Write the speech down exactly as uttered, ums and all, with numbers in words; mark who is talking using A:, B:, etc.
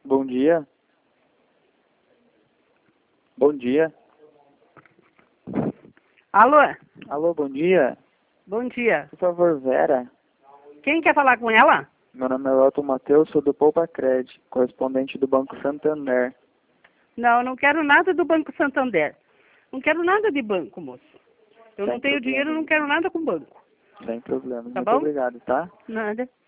A: Bom dia. Bom dia.
B: Alô?
A: Alô, bom dia.
B: Bom dia.
A: Por favor, Vera.
B: Quem quer falar com ela?
A: Meu nome é Elton Matheus, sou do Poupa Cred, correspondente do Banco Santander.
B: Não, não quero nada do Banco Santander. Não quero nada de banco, moço. Eu
A: Sem
B: não tenho
A: problema.
B: dinheiro, não quero nada com banco.
A: Sem problema.
B: Tá
A: Muito
B: bom?
A: obrigado, tá?
B: Nada.